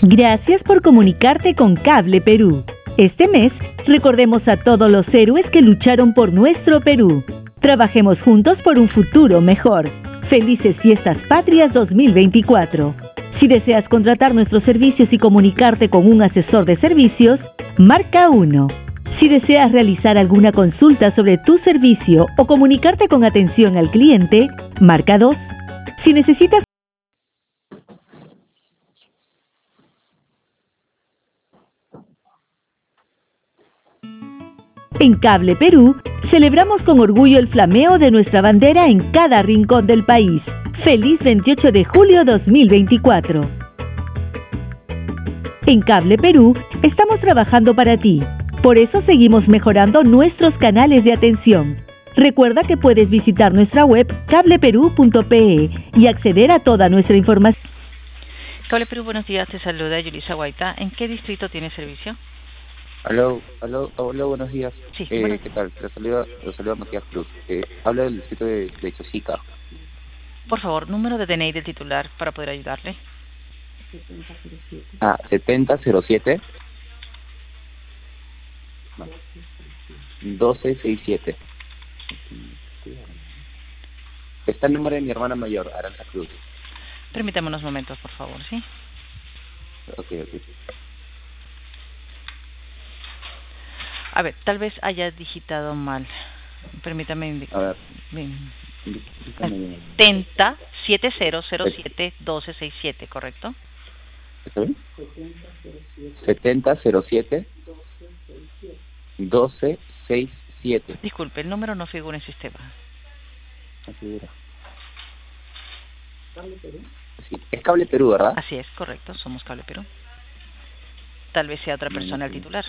Gracias por comunicarte con Cable Perú. Este mes, recordemos a todos los héroes que lucharon por nuestro Perú. Trabajemos juntos por un futuro mejor. Felices Fiestas Patrias 2024. Si deseas contratar nuestros servicios y comunicarte con un asesor de servicios, marca 1. Si deseas realizar alguna consulta sobre tu servicio o comunicarte con atención al cliente, marca 2. Si necesitas En Cable Perú, celebramos con orgullo el flameo de nuestra bandera en cada rincón del país. ¡Feliz 28 de julio 2024! En Cable Perú, estamos trabajando para ti. Por eso seguimos mejorando nuestros canales de atención. Recuerda que puedes visitar nuestra web cableperú.pe y acceder a toda nuestra información. Cable Perú, buenos días, te saluda Yulisa Guaita. ¿En qué distrito tiene servicio? Hola, buenos días. Sí, bueno. ¿Qué tal? Te saluda Matías Cruz. Habla del distrito de Chosica. Por favor, número de DNI del titular para poder ayudarle. 7007 1267. Está el número de mi hermana mayor, Aranza Cruz. Permítame unos momentos, por favor, ¿sí? Ok. A ver, tal vez haya digitado mal. Permítame indicar. A ver. 70-7007-1267, ¿correcto? ¿Está bien? 7007 1267. Disculpe, el número no figura en sistema. No figura. Sí, es Cable Perú, ¿verdad? Así es, correcto, somos Cable Perú. Tal vez sea otra persona el titular.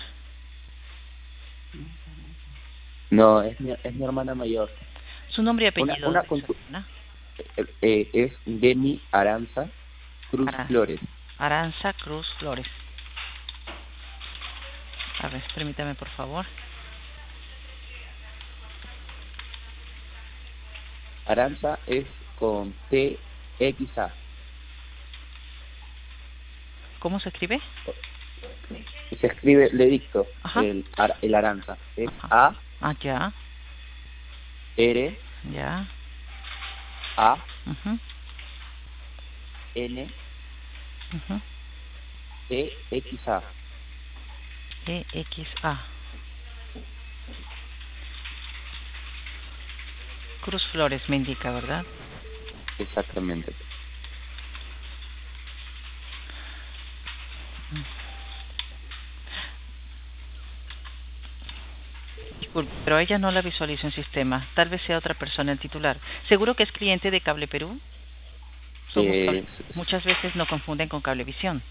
No, es mi hermana mayor. Su nombre y apellido. Es Demi Aranza Cruz Flores. Aranza Cruz Flores. A ver, permítame, por favor. Aranza es con TXA. ¿Cómo se escribe? Se escribe, le dicto, Ajá. el Aranza. Es Ajá. Ya. R. Ya. A. Uh-huh. N. Uh-huh. EXA. EXA. Cruz Flores me indica, ¿verdad? Exactamente. Disculpe, pero ella no la visualizo en sistema. Tal vez sea otra persona el titular. ¿Seguro que es cliente de Cable Perú? Muchas veces no confunden con Cablevisión.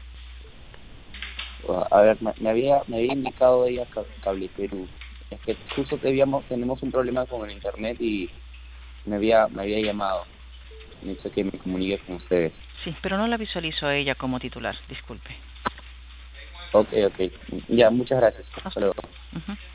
A ver, me había indicado ella Cable Perú. Es que justo tenemos un problema con el internet y me había llamado. Me dice que me comunique con ustedes. Sí, pero no la visualizo a ella como titular. Disculpe. Ok. Ya, muchas gracias. Hasta luego. Uh-huh.